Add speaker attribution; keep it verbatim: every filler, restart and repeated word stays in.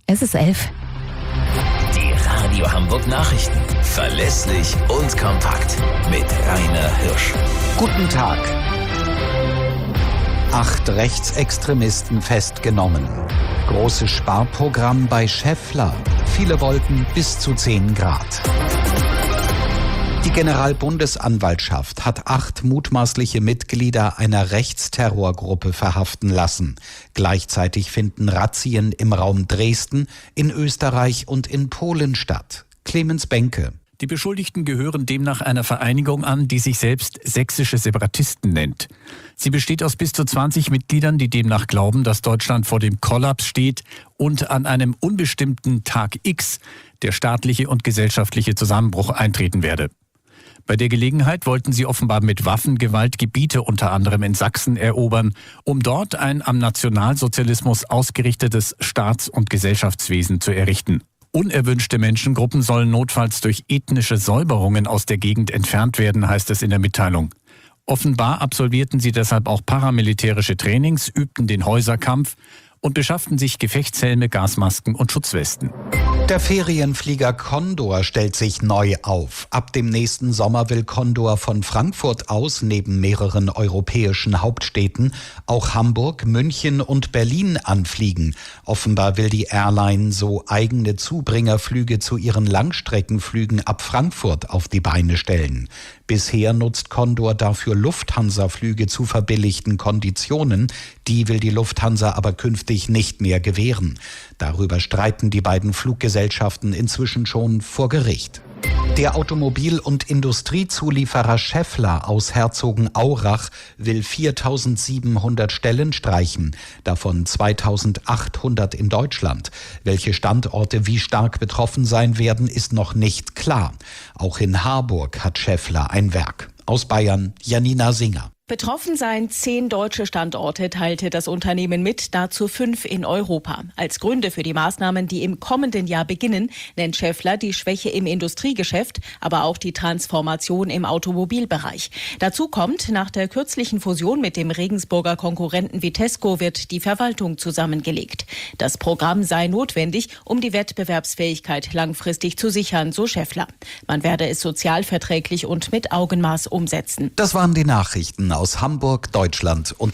Speaker 1: Es ist elf.
Speaker 2: Die Radio Hamburg Nachrichten. Verlässlich und kompakt. Mit Rainer Hirsch.
Speaker 3: Guten Tag. Acht Rechtsextremisten festgenommen. Großes Sparprogramm bei Schaeffler. Viele wollten bis zu zehn Grad. Die Generalbundesanwaltschaft hat acht mutmaßliche Mitglieder einer Rechtsterrorgruppe verhaften lassen. Gleichzeitig finden Razzien im Raum Dresden, in Österreich und in Polen statt. Clemens Benke.
Speaker 4: Die Beschuldigten gehören demnach einer Vereinigung an, die sich selbst sächsische Separatisten nennt. Sie besteht aus bis zu zwanzig Mitgliedern, die demnach glauben, dass Deutschland vor dem Kollaps steht und an einem unbestimmten Tag X der staatliche und gesellschaftliche Zusammenbruch eintreten werde. Bei der Gelegenheit wollten sie offenbar mit Waffengewalt Gebiete unter anderem in Sachsen erobern, um dort ein am Nationalsozialismus ausgerichtetes Staats- und Gesellschaftswesen zu errichten. Unerwünschte Menschengruppen sollen notfalls durch ethnische Säuberungen aus der Gegend entfernt werden, heißt es in der Mitteilung. Offenbar absolvierten sie deshalb auch paramilitärische Trainings, übten den Häuserkampf und beschafften sich Gefechtshelme, Gasmasken und Schutzwesten.
Speaker 3: Der Ferienflieger Condor stellt sich neu auf. Ab dem nächsten Sommer will Condor von Frankfurt aus neben mehreren europäischen Hauptstädten auch Hamburg, München und Berlin anfliegen. Offenbar will die Airline so eigene Zubringerflüge zu ihren Langstreckenflügen ab Frankfurt auf die Beine stellen. Bisher nutzt Condor dafür Lufthansa-Flüge zu verbilligten Konditionen. Die will die Lufthansa aber künftig nicht mehr gewähren. Darüber streiten die beiden Fluggesellschaften inzwischen schon vor Gericht. Der Automobil- und Industriezulieferer Schaeffler aus Herzogenaurach will viertausendsiebenhundert Stellen streichen, davon zweitausendachthundert in Deutschland. Welche Standorte wie stark betroffen sein werden, ist noch nicht klar. Auch in Harburg hat Schaeffler ein Werk. Aus Bayern, Janina Singer.
Speaker 5: Betroffen seien zehn deutsche Standorte, teilte das Unternehmen mit, dazu fünf in Europa. Als Gründe für die Maßnahmen, die im kommenden Jahr beginnen, nennt Schaeffler die Schwäche im Industriegeschäft, aber auch die Transformation im Automobilbereich. Dazu kommt, nach der kürzlichen Fusion mit dem Regensburger Konkurrenten Vitesco wird die Verwaltung zusammengelegt. Das Programm sei notwendig, um die Wettbewerbsfähigkeit langfristig zu sichern, so Schaeffler. Man werde es sozialverträglich und mit Augenmaß umsetzen.
Speaker 3: Das waren die Nachrichten aus Hamburg, Deutschland und